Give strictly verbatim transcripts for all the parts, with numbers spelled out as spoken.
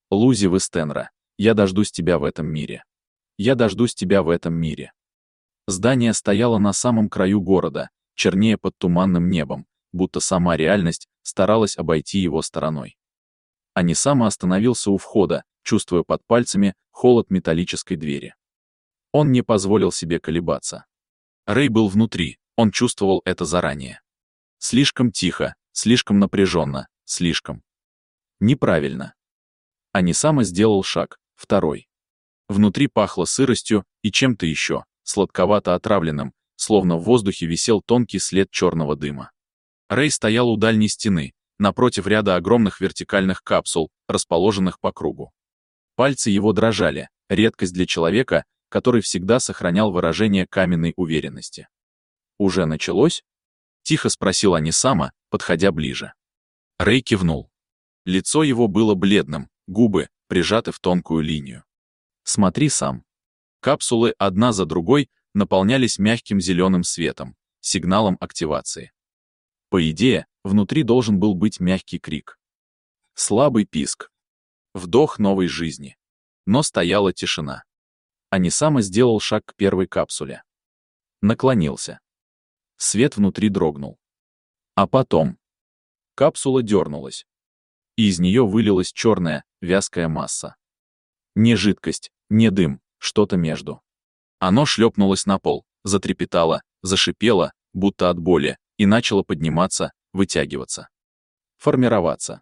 Лузи Вестенра, я дождусь тебя в этом мире. Я дождусь тебя в этом мире. Здание стояло на самом краю города, чернее под туманным небом, будто сама реальность старалась обойти его стороной. Анисама остановился у входа, чувствуя под пальцами холод металлической двери. Он не позволил себе колебаться. Рэй был внутри, он чувствовал это заранее. Слишком тихо, слишком напряженно, слишком неправильно. Анисама сделал шаг, второй. Внутри пахло сыростью и чем-то еще, сладковато отравленным, словно в воздухе висел тонкий след черного дыма. Рэй стоял у дальней стены, напротив ряда огромных вертикальных капсул, расположенных по кругу. Пальцы его дрожали, редкость для человека, который всегда сохранял выражение каменной уверенности. «Уже началось?» — тихо спросил Анисама, подходя ближе. Рэй кивнул. Лицо его было бледным, губы прижаты в тонкую линию. «Смотри сам». Капсулы одна за другой наполнялись мягким зеленым светом, сигналом активации. По идее, внутри должен был быть мягкий крик. Слабый писк. Вдох новой жизни. Но стояла тишина. Анисама сделал шаг к первой капсуле. Наклонился. Свет внутри дрогнул. А потом капсула дернулась. И из нее вылилась черная, вязкая масса. Не жидкость, не дым, что-то между. Оно шлепнулось на пол, затрепетало, зашипело, будто от боли, и начало подниматься, вытягиваться. Формироваться.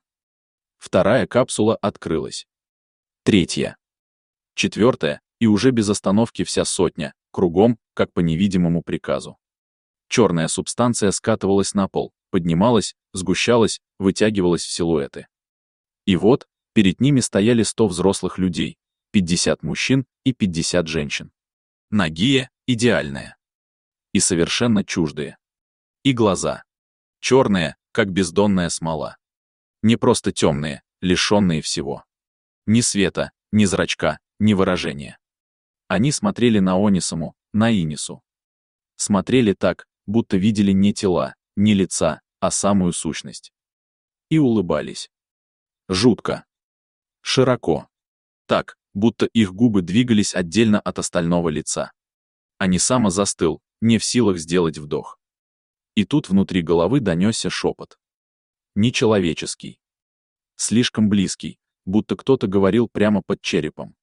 Вторая капсула открылась. Третья. Четвертая, и уже без остановки вся сотня, кругом, как по невидимому приказу. Черная субстанция скатывалась на пол, поднималась, сгущалась, вытягивалась в силуэты. И вот, перед ними стояли сто взрослых людей, пятьдесят мужчин и пятьдесят женщин. Нагие, идеальные. И совершенно чуждые. И глаза. Черные, как бездонная смола. Не просто темные, лишенные всего. Ни света, ни зрачка, ни выражения. Они смотрели на Онисаму, на Инису. Смотрели так, будто видели не тела, не лица, а самую сущность. И улыбались. Жутко. Широко. Так, будто их губы двигались отдельно от остального лица. Анисама застыл, не в силах сделать вдох. И тут внутри головы донесся шепот. Нечеловеческий. Слишком близкий, будто кто-то говорил прямо под черепом.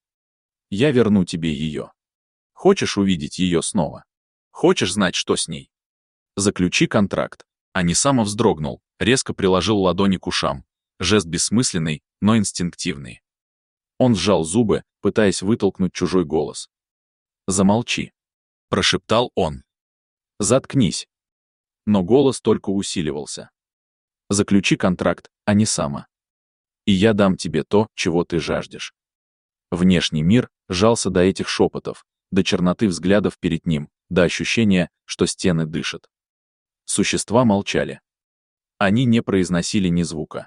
Я верну тебе ее. Хочешь увидеть ее снова? Хочешь знать, что с ней? Заключи контракт. Анисама вздрогнул, резко приложил ладони к ушам. Жест бессмысленный, но инстинктивный. Он сжал зубы, пытаясь вытолкнуть чужой голос. «Замолчи», — прошептал он. «Заткнись». Но голос только усиливался. «Заключи контракт, Анисама. И я дам тебе то, чего ты жаждешь». Внешний мир сжался до этих шепотов, до черноты взглядов перед ним, до ощущения, что стены дышат. Существа молчали. Они не произносили ни звука.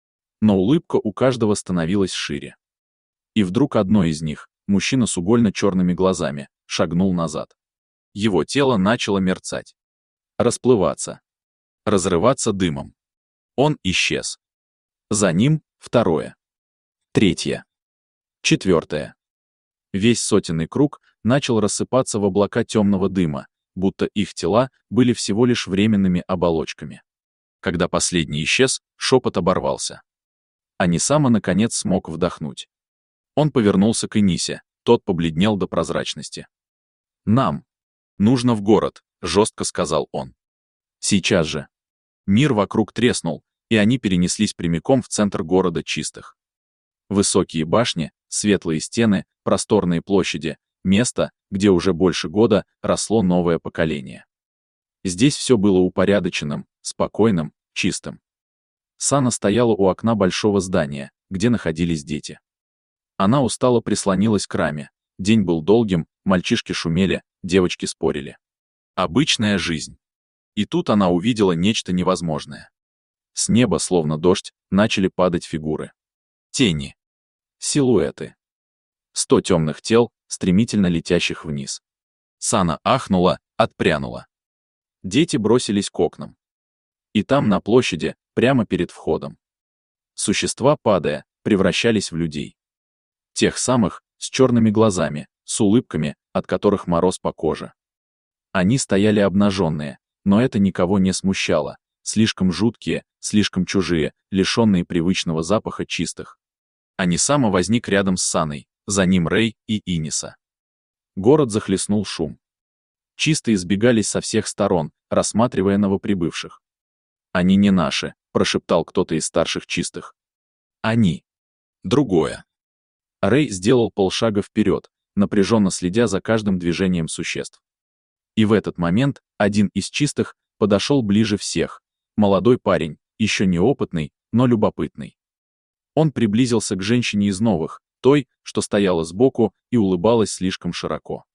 Но улыбка у каждого становилась шире. И вдруг одно из них, мужчина с угольно-черными глазами, шагнул назад. Его тело начало мерцать. Расплываться. Разрываться дымом. Он исчез. За ним второе. Третье. Четвертое. Весь сотенный круг начал рассыпаться в облака темного дыма, будто их тела были всего лишь временными оболочками. Когда последний исчез, шепот оборвался. Анисама наконец смог вдохнуть. Он повернулся к Инисе, тот побледнел до прозрачности. «Нам нужно в город», — жестко сказал он. «Сейчас же». Мир вокруг треснул, и они перенеслись прямиком в центр города Чистых. Высокие башни, светлые стены, просторные площади, место, где уже больше года росло новое поколение. Здесь все было упорядоченным, спокойным, чистым. Сана стояла у окна большого здания, где находились дети. Она устало прислонилась к раме. День был долгим, мальчишки шумели, девочки спорили. Обычная жизнь. И тут она увидела нечто невозможное. С неба, словно дождь, начали падать фигуры. Тени. Силуэты. Сто темных тел, стремительно летящих вниз. Сана ахнула, отпрянула. Дети бросились к окнам. И там, на площади, прямо перед входом. Существа, падая, превращались в людей. Тех самых, с черными глазами, с улыбками, от которых мороз по коже. Они стояли обнаженные, но это никого не смущало. Слишком жуткие, слишком чужие, лишенные привычного запаха чистых. Анисама возник рядом с Саной, за ним Рэй и Иниса. Город захлестнул шум. Чистые сбегались со всех сторон, рассматривая новоприбывших. «Они не наши», — прошептал кто-то из старших чистых. «Они. Другое». Рэй сделал полшага вперед, напряженно следя за каждым движением существ. И в этот момент один из чистых подошел ближе всех. Молодой парень, еще неопытный, но любопытный. Он приблизился к женщине из новых, той, что стояла сбоку и улыбалась слишком широко.